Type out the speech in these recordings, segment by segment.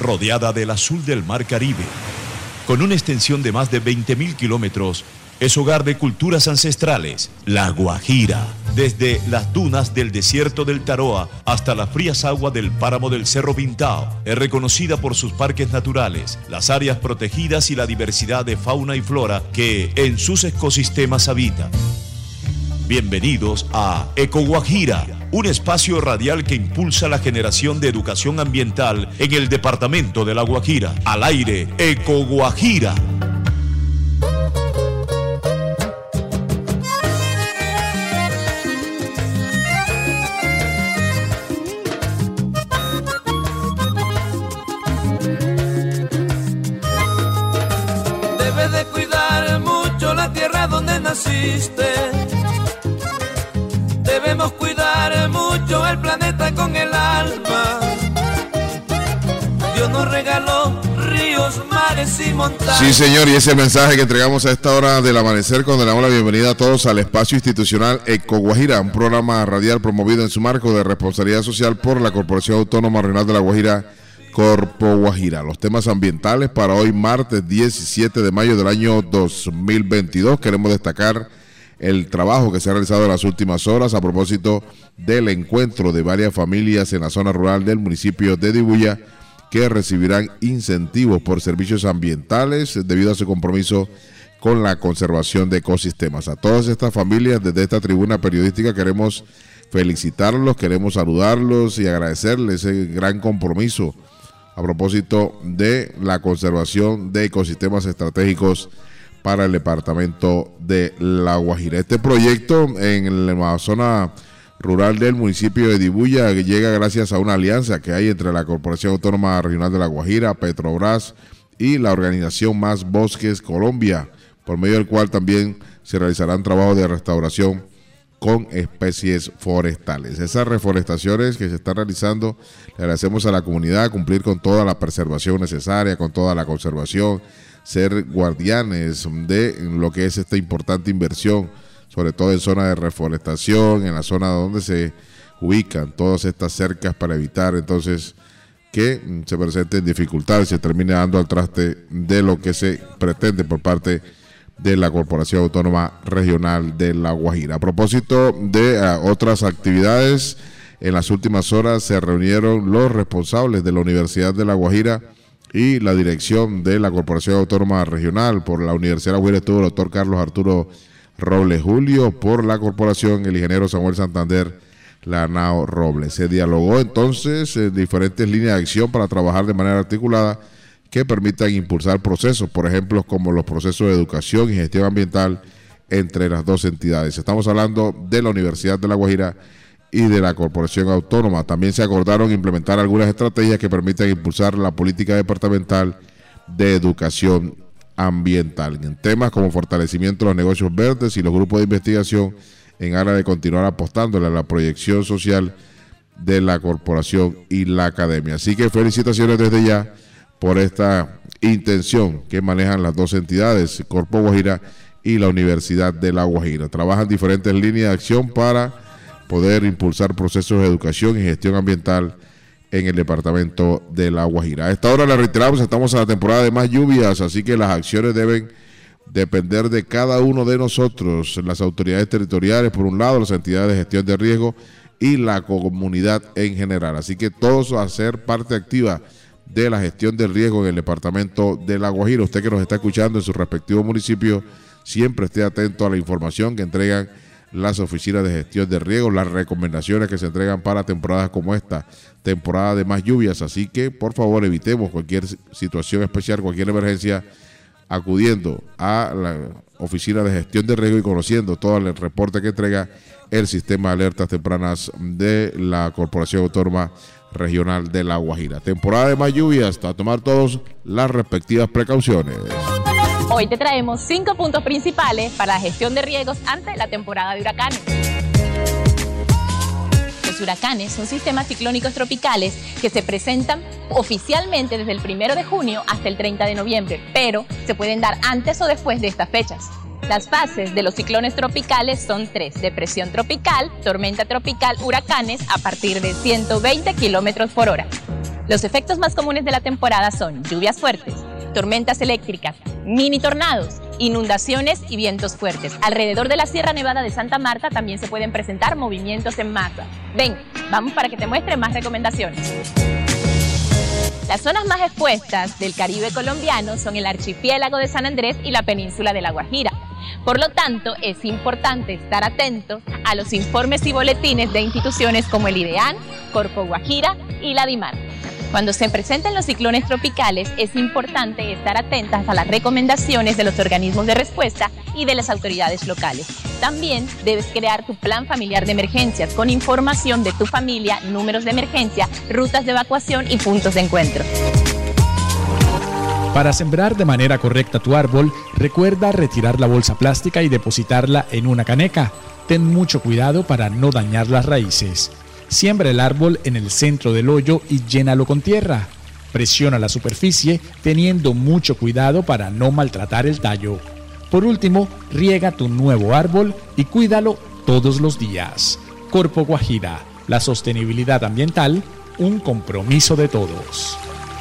rodeada del azul del Mar Caribe. Con una extensión de más de 20.000 kilómetros, es hogar de culturas ancestrales, La Guajira. Desde las dunas del desierto del Taroa hasta las frías aguas del páramo del Cerro Pintao, es reconocida por sus parques naturales, las áreas protegidas y la diversidad de fauna y flora que en sus ecosistemas habitan. Bienvenidos a Eco Guajira, un espacio radial que impulsa la generación de educación ambiental en el departamento de La Guajira. Al aire, Eco Guajira. Debes de cuidar mucho la tierra donde naciste. Debemos cuidar mucho el planeta con el alma. Dios nos regaló ríos, mares y montañas. Sí, señor, y ese es el mensaje que entregamos a esta hora del amanecer, cuando le damos la bienvenida a todos al espacio institucional Eco Guajira, un programa radial promovido en su marco de responsabilidad social por la Corporación Autónoma Regional de La Guajira, Corpo Guajira. Los temas ambientales para hoy, martes 17 de mayo del año 2022. Queremos destacar el trabajo que se ha realizado en las últimas horas a propósito del encuentro de varias familias en la zona rural del municipio de Dibuya que recibirán incentivos por servicios ambientales debido a su compromiso con la conservación de ecosistemas. A todas estas familias, desde esta tribuna periodística, queremos felicitarlos, queremos saludarlos y agradecerles ese gran compromiso a propósito de la conservación de ecosistemas estratégicos para el departamento de La Guajira. Este proyecto en la zona rural del municipio de Dibuya llega gracias a una alianza que hay entre la Corporación Autónoma Regional de La Guajira, Petrobras y la organización Más Bosques Colombia, por medio del cual también se realizarán trabajos de restauración con especies forestales. Esas reforestaciones que se están realizando, le agradecemos a la comunidad cumplir con toda la preservación necesaria, con toda la conservación, ser guardianes de lo que es esta importante inversión, sobre todo en zona de reforestación, en la zona donde se ubican todas estas cercas para evitar entonces que se presenten dificultades y se termine dando al traste de lo que se pretende por parte de la Corporación Autónoma Regional de La Guajira. A propósito de otras actividades, en las últimas horas se reunieron los responsables de la Universidad de La Guajira y la dirección de la Corporación Autónoma Regional. Por la Universidad de La Guajira estuvo el doctor Carlos Arturo Robles Julio, por la Corporación el ingeniero Samuel Santander Lanao Robles. Se dialogó entonces en diferentes líneas de acción para trabajar de manera articulada que permitan impulsar procesos, por ejemplo, como los procesos de educación y gestión ambiental entre las dos entidades. Estamos hablando de la Universidad de La Guajira y de la Corporación Autónoma. También se acordaron implementar algunas estrategias que permitan impulsar la política departamental de educación ambiental en temas como fortalecimiento de los negocios verdes y los grupos de investigación en aras de continuar apostándole a la proyección social de la corporación y la academia. Así que felicitaciones desde ya por esta intención que manejan las dos entidades, Corpo Guajira y la Universidad de La Guajira. Trabajan diferentes líneas de acción para poder impulsar procesos de educación y gestión ambiental en el departamento de La Guajira. A esta hora, le reiteramos, estamos en la temporada de más lluvias, así que las acciones deben depender de cada uno de nosotros, las autoridades territoriales, por un lado, las entidades de gestión de riesgo y la comunidad en general. Así que todos a ser parte activa de la gestión del riesgo en el departamento de La Guajira. Usted que nos está escuchando en su respectivo municipio, siempre esté atento a la información que entregan las oficinas de gestión de riesgo, las recomendaciones que se entregan para temporadas como esta, temporada de más lluvias. Así que, por favor, evitemos cualquier situación especial, cualquier emergencia, acudiendo a la oficina de gestión de riesgo y conociendo todo el reporte que entrega el sistema de alertas tempranas de la Corporación Autónoma Regional de La Guajira. Temporada de más lluvias, a tomar todos las respectivas precauciones. Hoy te traemos 5 puntos principales para la gestión de riesgos ante la temporada de huracanes. Los huracanes son sistemas ciclónicos tropicales que se presentan oficialmente desde el 1 de junio hasta el 30 de noviembre, pero se pueden dar antes o después de estas fechas. Las fases de los ciclones tropicales son 3: depresión tropical, tormenta tropical, huracanes a partir de 120 kilómetros por hora. Los efectos más comunes de la temporada son lluvias fuertes, tormentas eléctricas, mini tornados, inundaciones y vientos fuertes. Alrededor de la Sierra Nevada de Santa Marta también se pueden presentar movimientos en masa. Ven, vamos para que te muestre más recomendaciones. Las zonas más expuestas del Caribe colombiano son el archipiélago de San Andrés y la península de La Guajira. Por lo tanto, es importante estar atentos a los informes y boletines de instituciones como el IDEAN, Corpo Guajira y la DIMAR. Cuando se presenten los ciclones tropicales, es importante estar atentas a las recomendaciones de los organismos de respuesta y de las autoridades locales. También debes crear tu plan familiar de emergencias con información de tu familia, números de emergencia, rutas de evacuación y puntos de encuentro. Para sembrar de manera correcta tu árbol, recuerda retirar la bolsa plástica y depositarla en una caneca. Ten mucho cuidado para no dañar las raíces. Siembra el árbol en el centro del hoyo y llénalo con tierra. Presiona la superficie teniendo mucho cuidado para no maltratar el tallo. Por último, riega tu nuevo árbol y cuídalo todos los días. Corpo Guajira, la sostenibilidad ambiental, un compromiso de todos.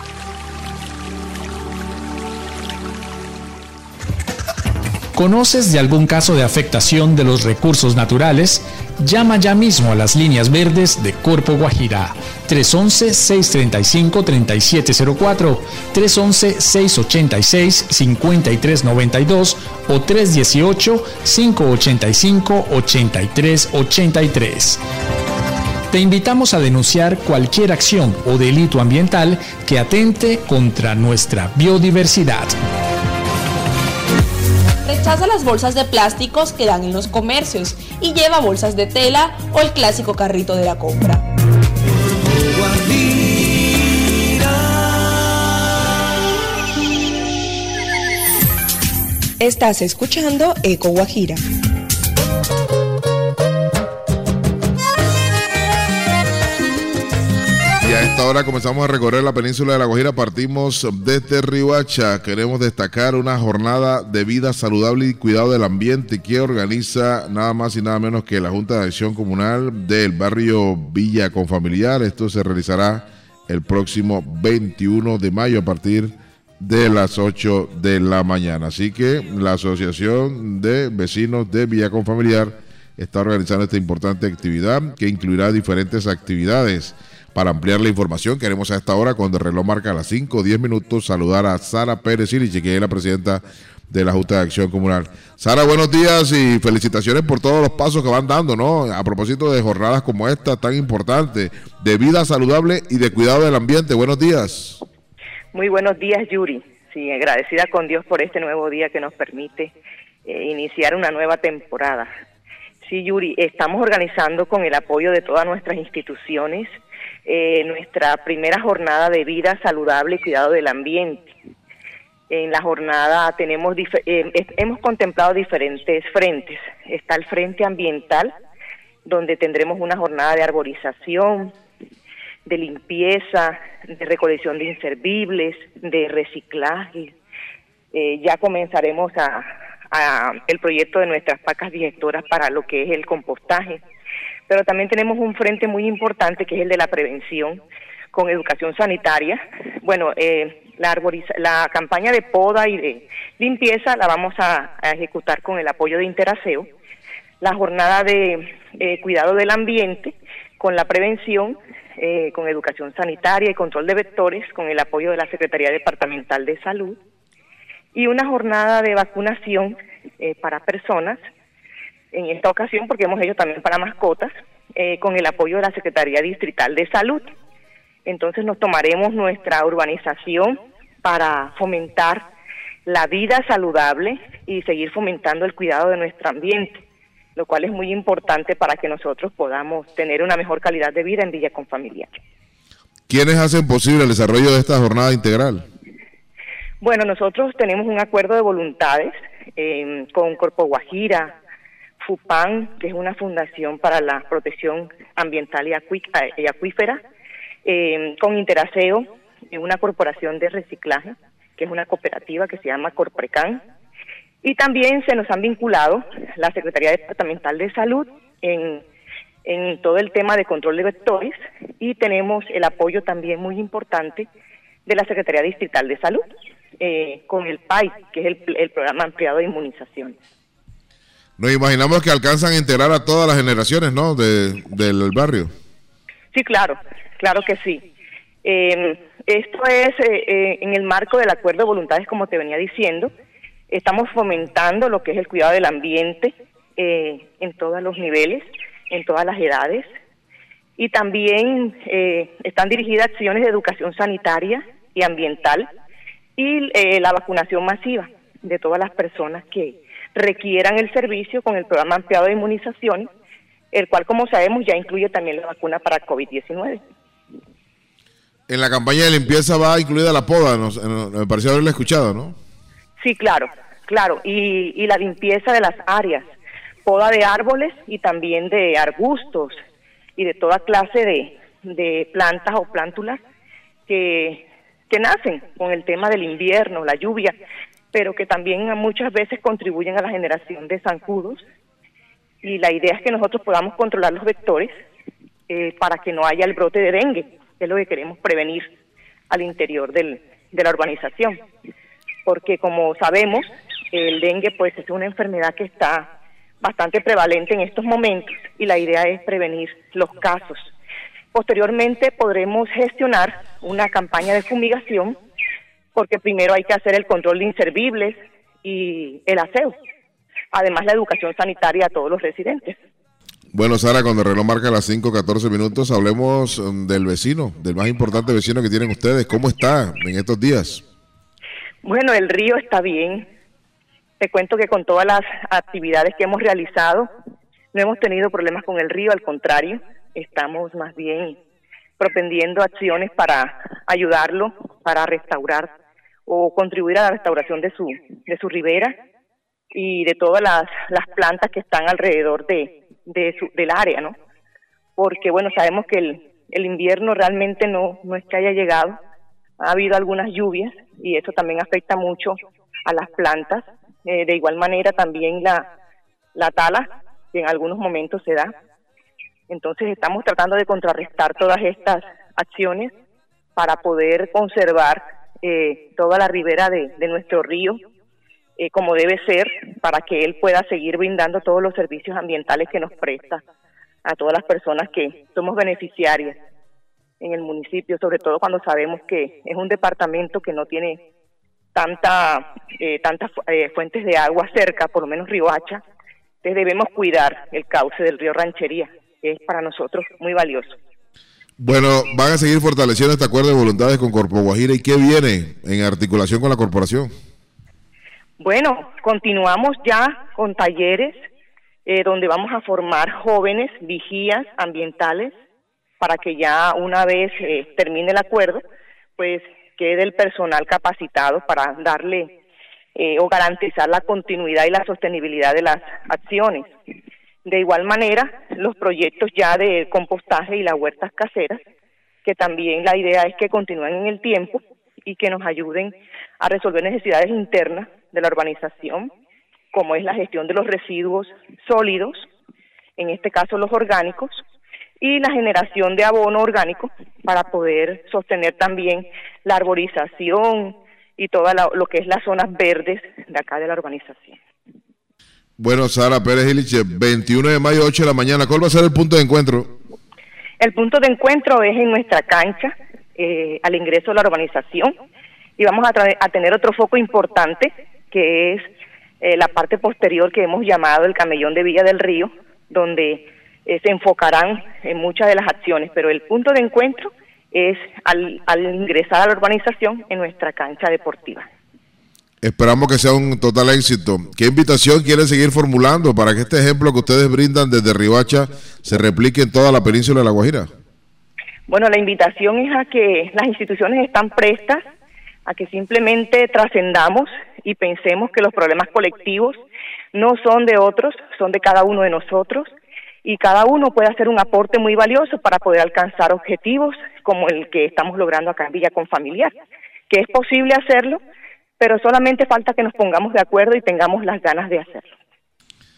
¿Conoces de algún caso de afectación de los recursos naturales? Llama ya mismo a las líneas verdes de Corpo Guajira, 311-635-3704, 311-686-5392 o 318-585-8383. Te invitamos a denunciar cualquier acción o delito ambiental que atente contra nuestra biodiversidad. Rechaza las bolsas de plásticos que dan en los comercios y lleva bolsas de tela o el clásico carrito de la compra. Estás escuchando Eco Guajira. Y a esta hora comenzamos a recorrer la península de La Guajira. Partimos desde Riohacha. Queremos destacar una jornada de vida saludable y cuidado del ambiente que organiza nada más y nada menos que la Junta de Acción Comunal del barrio Villa Confamiliar. Esto se realizará el próximo 21 de mayo a partir de las 8 de la mañana. Así que la Asociación de Vecinos de Villa Confamiliar está organizando esta importante actividad que incluirá diferentes actividades. Para ampliar la información, queremos a esta hora, cuando el reloj marca las 5:10, saludar a Sara Pérez Ilichi, que es la presidenta de la Junta de Acción Comunal. Sara, buenos días y felicitaciones por todos los pasos que van dando, ¿no? A propósito de jornadas como esta tan importantes, de vida saludable y de cuidado del ambiente. Buenos días. Muy buenos días, Yuri. Sí, agradecida con Dios por este nuevo día que nos permite iniciar una nueva temporada. Sí, Yuri, estamos organizando con el apoyo de todas nuestras instituciones nuestra primera jornada de vida saludable y cuidado del ambiente. En la jornada hemos contemplado diferentes frentes. Está el frente ambiental, donde tendremos una jornada de arborización, de limpieza, de recolección de inservibles, de reciclaje. Ya comenzaremos el proyecto de nuestras pacas digestoras para lo que es el compostaje. Pero también tenemos un frente muy importante que es el de la prevención con educación sanitaria. Bueno, la campaña de poda y de limpieza la vamos a ejecutar con el apoyo de Interaseo. La jornada de cuidado del ambiente con la prevención, con educación sanitaria y control de vectores con el apoyo de la Secretaría Departamental de Salud. Y una jornada de vacunación para personas, en esta ocasión porque hemos hecho también para mascotas, con el apoyo de la Secretaría Distrital de Salud. Entonces nos tomaremos nuestra urbanización para fomentar la vida saludable y seguir fomentando el cuidado de nuestro ambiente, lo cual es muy importante para que nosotros podamos tener una mejor calidad de vida en Villa Confamiliar. ¿Quiénes hacen posible el desarrollo de esta jornada integral? Bueno, nosotros tenemos un acuerdo de voluntades con Corpo Guajira, FUPAN, que es una fundación para la protección ambiental y acuífera, con Interaseo, una corporación de reciclaje, que es una cooperativa que se llama Corprecan, y también se nos han vinculado la Secretaría Departamental de Salud en en todo el tema de control de vectores, y tenemos el apoyo también muy importante de la Secretaría Distrital de Salud, con el PAI, que es el Programa Ampliado de Inmunizaciones. Nos imaginamos que alcanzan a integrar a todas las generaciones, ¿no?, del barrio. Sí, claro que sí. Esto es en el marco del acuerdo de voluntades, como te venía diciendo. Estamos fomentando lo que es el cuidado del ambiente en todos los niveles, en todas las edades, y también están dirigidas acciones de educación sanitaria y ambiental y la vacunación masiva de todas las personas que requieran el servicio con el programa ampliado de inmunización, el cual, como sabemos, ya incluye también la vacuna para COVID-19. En la campaña de limpieza va incluida la poda, me pareció haberlo escuchado, ¿no? Sí, claro, y la limpieza de las áreas, poda de árboles y también de arbustos y de toda clase de plantas o plántulas que nacen con el tema del invierno, la lluvia, pero que también muchas veces contribuyen a la generación de zancudos, y la idea es que nosotros podamos controlar los vectores para que no haya el brote de dengue, que es lo que queremos prevenir al interior de la urbanización, porque como sabemos, el dengue pues es una enfermedad que está bastante prevalente en estos momentos, y la idea es prevenir los casos. Posteriormente podremos gestionar una campaña de fumigación, porque primero hay que hacer el control de inservibles y el aseo, además la educación sanitaria a todos los residentes. Bueno, Sara, cuando el reloj marca las 5:14, hablemos del vecino, del más importante vecino que tienen ustedes. ¿Cómo está en estos días? Bueno, el río está bien. Te cuento que con todas las actividades que hemos realizado, no hemos tenido problemas con el río, al contrario, estamos más bien propendiendo acciones para ayudarlo, para restaurar o contribuir a la restauración de su ribera y de todas las plantas que están alrededor del área, ¿no? Porque, bueno, sabemos que el invierno realmente no es que haya llegado, ha habido algunas lluvias y eso también afecta mucho a las plantas. De igual manera también la tala, que en algunos momentos se da. Entonces estamos tratando de contrarrestar todas estas acciones para poder conservar toda la ribera de nuestro río como debe ser, para que él pueda seguir brindando todos los servicios ambientales que nos presta a todas las personas que somos beneficiarias en el municipio, sobre todo cuando sabemos que es un departamento que no tiene tantas fuentes de agua cerca, por lo menos Riohacha. Entonces debemos cuidar el cauce del río Ranchería, que es para nosotros muy valioso. Bueno, van a seguir fortaleciendo este acuerdo de voluntades con Corpo Guajira, ¿y qué viene en articulación con la corporación? Bueno, continuamos ya con talleres donde vamos a formar jóvenes vigías ambientales para que ya una vez termine el acuerdo, pues quede el personal capacitado para darle o garantizar la continuidad y la sostenibilidad de las acciones. De igual manera, los proyectos ya de compostaje y las huertas caseras, que también la idea es que continúen en el tiempo y que nos ayuden a resolver necesidades internas de la urbanización, como es la gestión de los residuos sólidos, en este caso los orgánicos, y la generación de abono orgánico para poder sostener también la arborización y toda lo que es las zonas verdes de acá de la urbanización. Bueno, Sara Pérez Illich, 21 de mayo, 8 de la mañana, ¿cuál va a ser el punto de encuentro? El punto de encuentro es en nuestra cancha, al ingreso de la urbanización, y vamos a tener otro foco importante, que es la parte posterior que hemos llamado el camellón de Villa del Río, donde se enfocarán en muchas de las acciones, pero el punto de encuentro es al ingresar a la urbanización en nuestra cancha deportiva. Esperamos que sea un total éxito. ¿Qué invitación quieren seguir formulando para que este ejemplo que ustedes brindan desde Riohacha se replique en toda la península de La Guajira? Bueno, la invitación es a que las instituciones están prestas, a que simplemente trascendamos y pensemos que los problemas colectivos no son de otros, son de cada uno de nosotros, y cada uno puede hacer un aporte muy valioso para poder alcanzar objetivos como el que estamos logrando acá en Villa Confamiliar, que es posible hacerlo, pero solamente falta que nos pongamos de acuerdo y tengamos las ganas de hacerlo.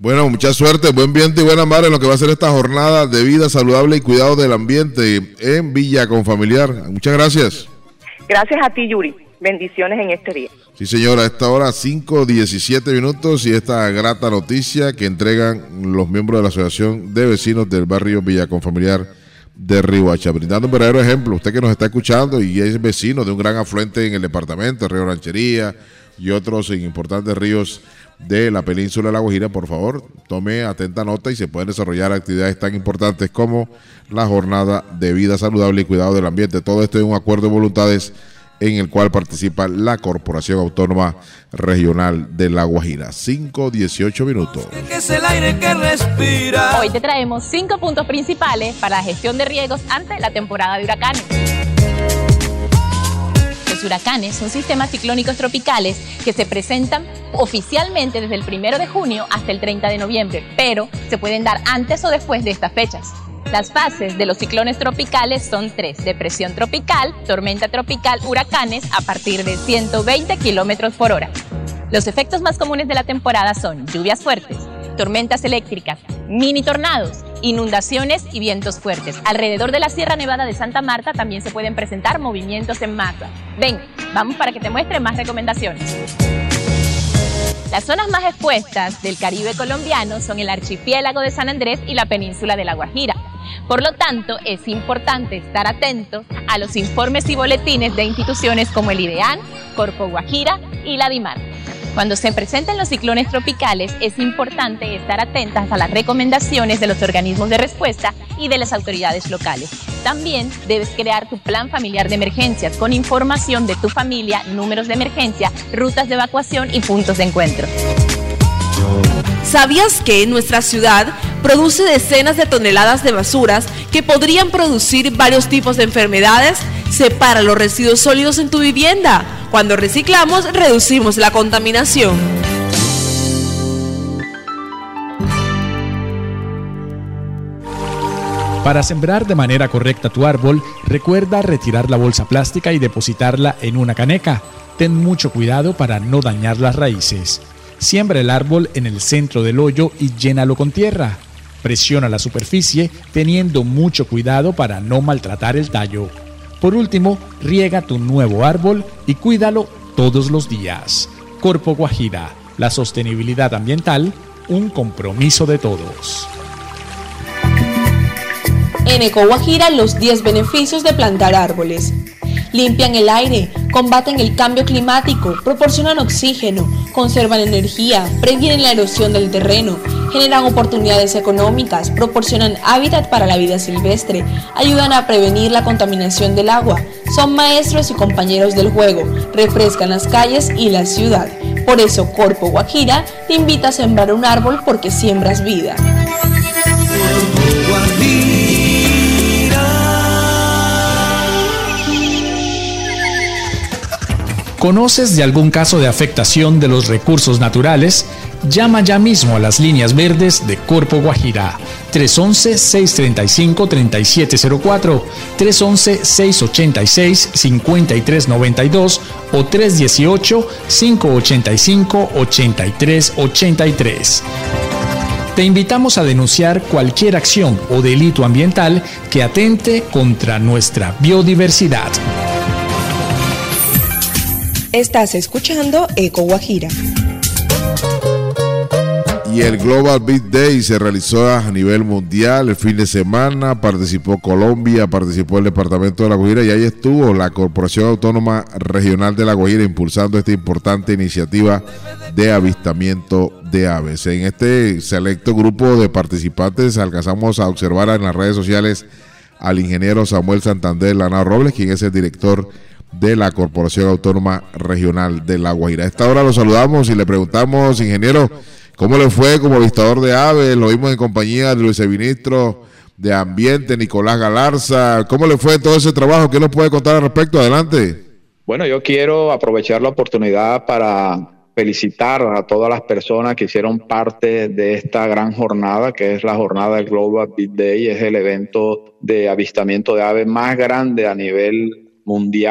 Bueno, mucha suerte, buen viento y buena mar en lo que va a ser esta jornada de vida saludable y cuidado del ambiente en Villa Confamiliar. Muchas gracias. Gracias a ti, Yuri. Bendiciones en este día. Sí, señora, a esta hora 5:17 minutos y esta grata noticia que entregan los miembros de la Asociación de Vecinos del barrio Villa Confamiliar de Riohacha, brindando un verdadero ejemplo. Usted que nos está escuchando y es vecino de un gran afluente en el departamento, el río Ranchería y otros importantes ríos de la península de La Guajira, por favor, tome atenta nota y se pueden desarrollar actividades tan importantes como la jornada de vida saludable y cuidado del ambiente. Todo esto es un acuerdo de voluntades en el cual participa la Corporación Autónoma Regional de La Guajira. 5:18 minutos. Es el aire que respira. Hoy te traemos 5 puntos principales para la gestión de riesgos ante la temporada de huracanes. Los huracanes son sistemas ciclónicos tropicales que se presentan oficialmente desde el 1 de junio hasta el 30 de noviembre, pero se pueden dar antes o después de estas fechas. Las fases de los ciclones tropicales son 3: depresión tropical, tormenta tropical, huracanes a partir de 120 kilómetros por hora. Los efectos más comunes de la temporada son lluvias fuertes, tormentas eléctricas, mini tornados, inundaciones y vientos fuertes. Alrededor de la Sierra Nevada de Santa Marta también se pueden presentar movimientos en masa. Ven, vamos para que te muestre más recomendaciones. Las zonas más expuestas del Caribe colombiano son el archipiélago de San Andrés y la península de La Guajira. Por lo tanto, es importante estar atentos a los informes y boletines de instituciones como el IDEAN, Corpo Guajira y la DIMAR. Cuando se presenten los ciclones tropicales, es importante estar atentas a las recomendaciones de los organismos de respuesta y de las autoridades locales. También debes crear tu plan familiar de emergencias con información de tu familia, números de emergencia, rutas de evacuación y puntos de encuentro. ¿Sabías que nuestra ciudad produce decenas de toneladas de basuras que podrían producir varios tipos de enfermedades? Separa los residuos sólidos en tu vivienda. Cuando reciclamos, reducimos la contaminación. Para sembrar de manera correcta tu árbol, recuerda retirar la bolsa plástica y depositarla en una caneca. Ten mucho cuidado para no dañar las raíces. Siembra el árbol en el centro del hoyo y llénalo con tierra. Presiona la superficie teniendo mucho cuidado para no maltratar el tallo. Por último, riega tu nuevo árbol y cuídalo todos los días. Corpo Guajira, la sostenibilidad ambiental, un compromiso de todos. En Eco Guajira, los 10 beneficios de plantar árboles. Limpian el aire, combaten el cambio climático, proporcionan oxígeno, conservan energía, previenen la erosión del terreno, generan oportunidades económicas, proporcionan hábitat para la vida silvestre, ayudan a prevenir la contaminación del agua, son maestros y compañeros del juego, refrescan las calles y la ciudad. Por eso Corpo Guajira te invita a sembrar un árbol porque siembras vida. ¿Conoces de algún caso de afectación de los recursos naturales? Llama ya mismo a las líneas verdes de Corpo Guajira. 311-635-3704, 311-686-5392 o 318-585-8383. Te invitamos a denunciar cualquier acción o delito ambiental que atente contra nuestra biodiversidad. Estás escuchando Eco Guajira. Y el Global Beat Day se realizó a nivel mundial el fin de semana. Participó Colombia, participó el departamento de La Guajira y ahí estuvo la Corporación Autónoma Regional de La Guajira impulsando esta importante iniciativa de avistamiento de aves. En este selecto grupo de participantes alcanzamos a observar en las redes sociales al ingeniero Samuel Santander Lanao Robles, quien es el director de la Corporación Autónoma Regional de La Guajira. A esta hora lo saludamos y le preguntamos, ingeniero, ¿cómo le fue como avistador de aves? Lo vimos en compañía del viceministro de Ambiente, Nicolás Galarza. ¿Cómo le fue todo ese trabajo? ¿Qué nos puede contar al respecto? Adelante. Bueno, yo quiero aprovechar la oportunidad para felicitar a todas las personas que hicieron parte de esta gran jornada, que es la jornada del Global Beat Day. Es el evento de avistamiento de aves más grande a nivel mundial,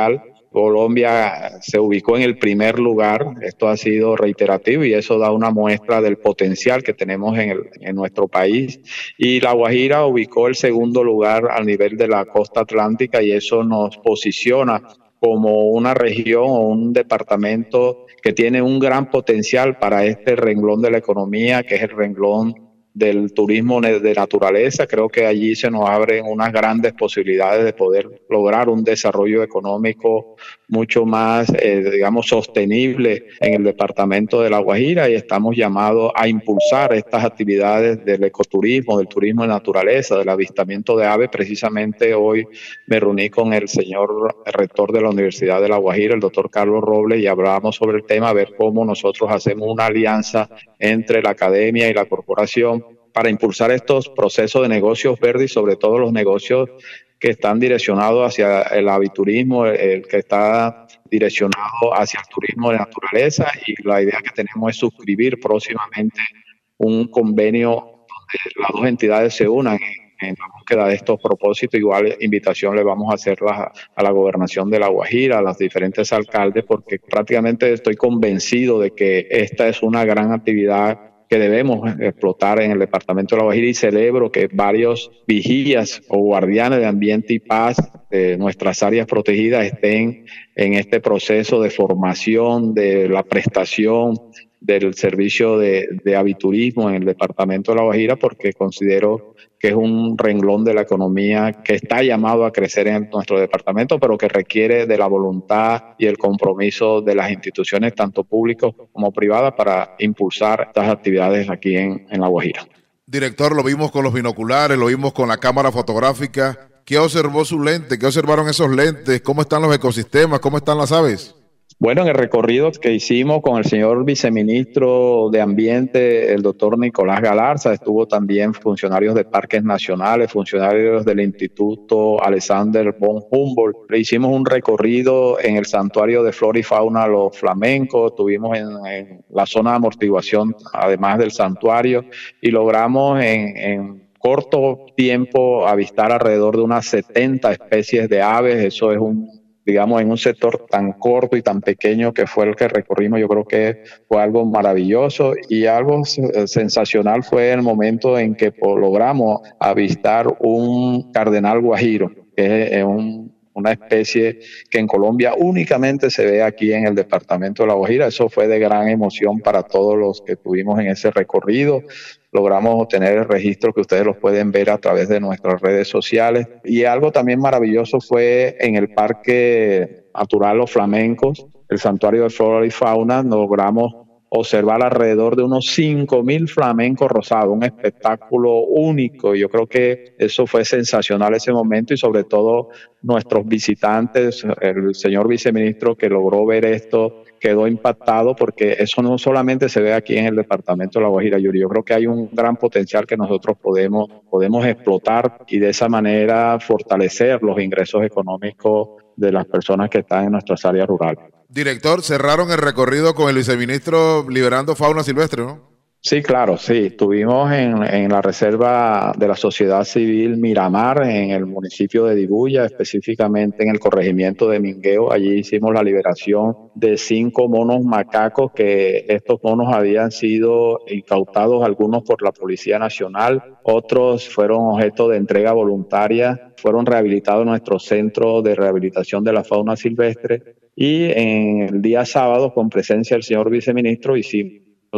Colombia se ubicó en el primer lugar. Esto ha sido reiterativo y eso da una muestra del potencial que tenemos en nuestro país. Y La Guajira ubicó el segundo lugar al nivel de la costa atlántica y eso nos posiciona como una región o un departamento que tiene un gran potencial para este renglón de la economía, que es el renglón del turismo de naturaleza. Creo que allí se nos abren unas grandes posibilidades de poder lograr un desarrollo económico mucho más, digamos, sostenible en el departamento de La Guajira, y estamos llamados a impulsar estas actividades del ecoturismo, del turismo de naturaleza, del avistamiento de aves. Precisamente hoy me reuní con el señor rector de la Universidad de La Guajira, el doctor Carlos Robles, y hablábamos sobre el tema, a ver cómo nosotros hacemos una alianza entre la academia y la corporación para impulsar estos procesos de negocios verdes y sobre todo los negocios que están direccionados hacia el aviturismo, el que está direccionado hacia el turismo de naturaleza, y la idea que tenemos es suscribir próximamente un convenio donde las dos entidades se unan en la búsqueda de estos propósitos. Igual invitación le vamos a hacer a la gobernación de La Guajira, a los diferentes alcaldes, porque prácticamente estoy convencido de que esta es una gran actividad que debemos explotar en el departamento de La Guajira, y celebro que varios vigías o guardianes de ambiente y paz de nuestras áreas protegidas estén en este proceso de formación de la prestación del servicio de aviturismo en el departamento de La Guajira, porque considero que es un renglón de la economía que está llamado a crecer en nuestro departamento, pero que requiere de la voluntad y el compromiso de las instituciones, tanto públicas como privadas, para impulsar estas actividades aquí en La Guajira. Director, lo vimos con los binoculares, lo vimos con la cámara fotográfica. ¿Qué observó su lente? ¿Qué observaron esos lentes? ¿Cómo están los ecosistemas? ¿Cómo están las aves? Bueno, en el recorrido que hicimos con el señor viceministro de Ambiente, el doctor Nicolás Galarza, estuvo también funcionarios de parques nacionales, funcionarios del Instituto Alexander von Humboldt. Le hicimos un recorrido en el santuario de flora y fauna Los Flamencos, estuvimos en la zona de amortiguación, además del santuario, y logramos en corto tiempo avistar alrededor de unas 70 especies de aves. Eso es digamos, en un sector tan corto y tan pequeño que fue el que recorrimos. Yo creo que fue algo maravilloso, y algo sensacional fue el momento en que logramos avistar un cardenal guajiro, que es una especie que en Colombia únicamente se ve aquí en el departamento de La Guajira. Eso fue de gran emoción para todos los que estuvimos en ese recorrido. Logramos obtener el registro que ustedes los pueden ver a través de nuestras redes sociales. Y algo también maravilloso fue en el Parque Natural Los Flamencos, el Santuario de Flora y Fauna. Logramos observar alrededor de unos 5,000 flamencos rosados, un espectáculo único. Yo creo que eso fue sensacional ese momento, y sobre todo nuestros visitantes, el señor viceministro que logró ver esto, quedó impactado, porque eso no solamente se ve aquí en el departamento de La Guajira, Yuri. Yo creo que hay un gran potencial que nosotros podemos explotar, y de esa manera fortalecer los ingresos económicos de las personas que están en nuestras áreas rurales. Director, cerraron el recorrido con el viceministro liberando fauna silvestre, ¿no? Sí, claro, sí. Estuvimos en la reserva de la sociedad civil Miramar, en el municipio de Dibuya, específicamente en el corregimiento de Mingueo. Allí hicimos la liberación de 5 monos macacos, que estos monos habían sido incautados, algunos por la Policía Nacional, otros fueron objeto de entrega voluntaria, fueron rehabilitados en nuestro centro de rehabilitación de la fauna silvestre, y en el día sábado, con presencia del señor viceministro, hicimos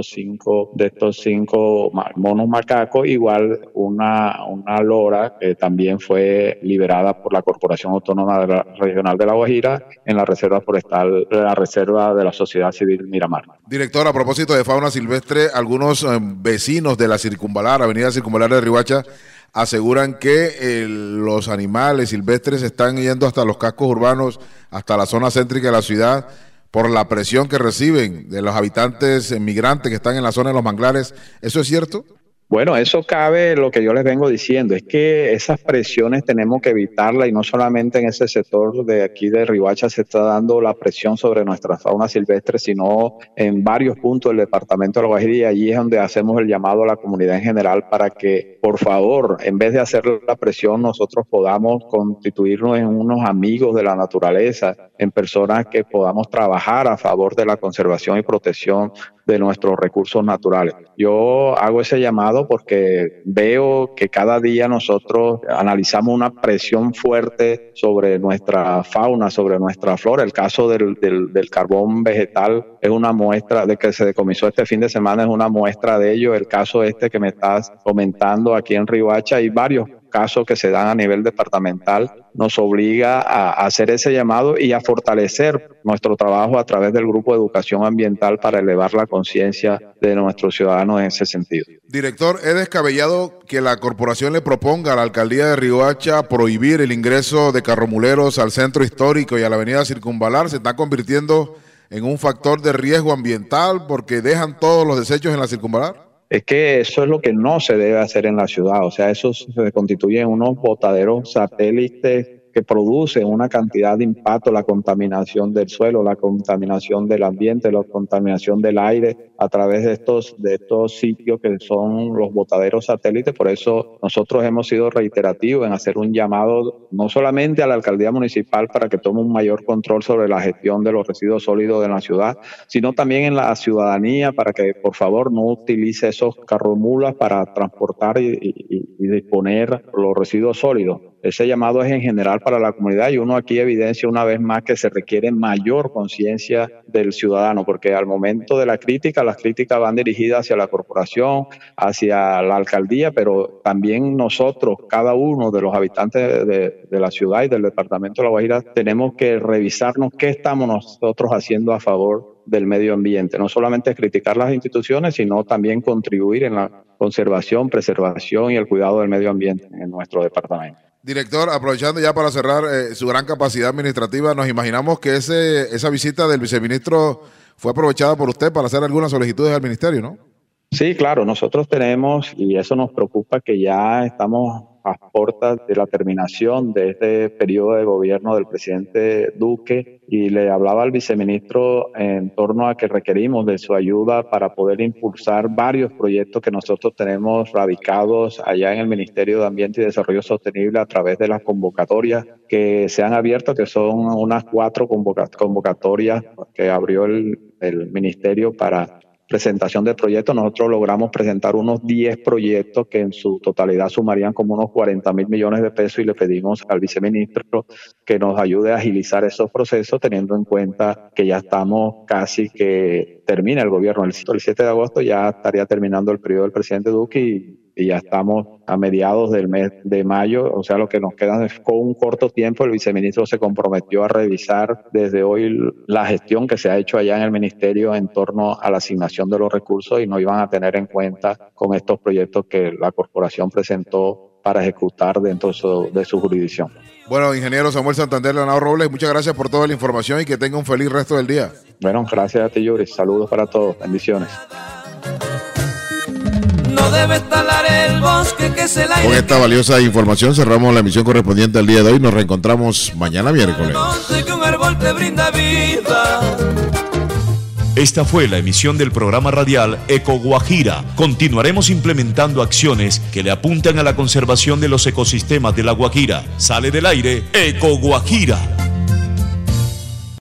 estos cinco monos macacos, igual una lora que también fue liberada por la Corporación Autónoma Regional de La Guajira en la reserva forestal, la reserva de la Sociedad Civil Miramar. Director, a propósito de fauna silvestre, algunos vecinos de la Avenida Circunvalar de Riohacha, aseguran que los animales silvestres están yendo hasta los cascos urbanos, hasta la zona céntrica de la ciudad, por la presión que reciben de los habitantes migrantes que están en la zona de los manglares. ¿Eso es cierto? Bueno, eso cabe lo que yo les vengo diciendo, es que esas presiones tenemos que evitarlas, y no solamente en ese sector de aquí de Riohacha se está dando la presión sobre nuestra fauna silvestre, sino en varios puntos del departamento de La Guajira, y allí es donde hacemos el llamado a la comunidad en general para que, por favor, en vez de hacer la presión, nosotros podamos constituirnos en unos amigos de la naturaleza, en personas que podamos trabajar a favor de la conservación y protección de nuestros recursos naturales. Yo hago ese llamado porque veo que cada día nosotros analizamos una presión fuerte sobre nuestra fauna, sobre nuestra flora. El caso del carbón vegetal es una muestra de que se decomisó este fin de semana, es una muestra de ello. El caso que me estás comentando aquí en Riohacha, hay varios casos que se dan a nivel departamental, nos obliga a hacer ese llamado y a fortalecer nuestro trabajo a través del Grupo de Educación Ambiental para elevar la conciencia de nuestros ciudadanos en ese sentido. Director, ¿es descabellado que la corporación le proponga a la alcaldía de Riohacha prohibir el ingreso de carromuleros al centro histórico y a la avenida Circunvalar? Se está convirtiendo en un factor de riesgo ambiental porque dejan todos los desechos en la Circunvalar. Es que eso es lo que no se debe hacer en la ciudad, o sea, eso se constituye en unos botaderos satélites que producen una cantidad de impacto, la contaminación del suelo, la contaminación del ambiente, la contaminación del aire a través de estos sitios que son los botaderos satélites. Por eso nosotros hemos sido reiterativos en hacer un llamado no solamente a la alcaldía municipal para que tome un mayor control sobre la gestión de los residuos sólidos de la ciudad, sino también en la ciudadanía para que por favor no utilice esos carromulas para transportar y disponer los residuos sólidos. Ese llamado es en general para la comunidad y uno aquí evidencia una vez más que se requiere mayor conciencia del ciudadano, porque al momento de las críticas van dirigidas hacia la corporación, hacia la alcaldía, pero también nosotros, cada uno de los habitantes de la ciudad y del departamento de La Guajira, tenemos que revisarnos qué estamos nosotros haciendo a favor del medio ambiente. No solamente criticar las instituciones, sino también contribuir en la conservación, preservación y el cuidado del medio ambiente en nuestro departamento. Director, aprovechando ya para cerrar su gran capacidad administrativa, nos imaginamos que esa visita del viceministro fue aprovechada por usted para hacer algunas solicitudes al ministerio, ¿no? Sí, claro, nosotros tenemos, y eso nos preocupa, que ya estamos a puertas de la terminación de este periodo de gobierno del presidente Duque, y le hablaba al viceministro en torno a que requerimos de su ayuda para poder impulsar varios proyectos que nosotros tenemos radicados allá en el Ministerio de Ambiente y Desarrollo Sostenible a través de las convocatorias que se han abierto, que son unas 4 convocatorias que abrió el ministerio para presentación de proyectos. Nosotros logramos presentar unos 10 proyectos que en su totalidad sumarían como unos 40.000 millones de pesos, y le pedimos al viceministro que nos ayude a agilizar esos procesos, teniendo en cuenta que ya estamos casi que termina el gobierno. El 7 de agosto ya estaría terminando el periodo del presidente Duque y ya estamos a mediados del mes de mayo, o sea, lo que nos queda es con un corto tiempo. El viceministro se comprometió a revisar desde hoy la gestión que se ha hecho allá en el ministerio en torno a la asignación de los recursos, y no iban a tener en cuenta con estos proyectos que la corporación presentó para ejecutar dentro de su jurisdicción. Bueno, ingeniero Samuel Santander Lanao Robles, muchas gracias por toda la información y que tenga un feliz resto del día. Bueno, gracias a ti, Yuri. Saludos para todos. Bendiciones. No debe talar el bosque, que es el aire. Con esta valiosa información cerramos la emisión correspondiente al día de hoy. Nos reencontramos mañana miércoles. Que un árbol te brinda vida. Esta fue la emisión del programa radial Eco Guajira. Continuaremos implementando acciones que le apuntan a la conservación de los ecosistemas de La Guajira. Sale del aire Eco Guajira.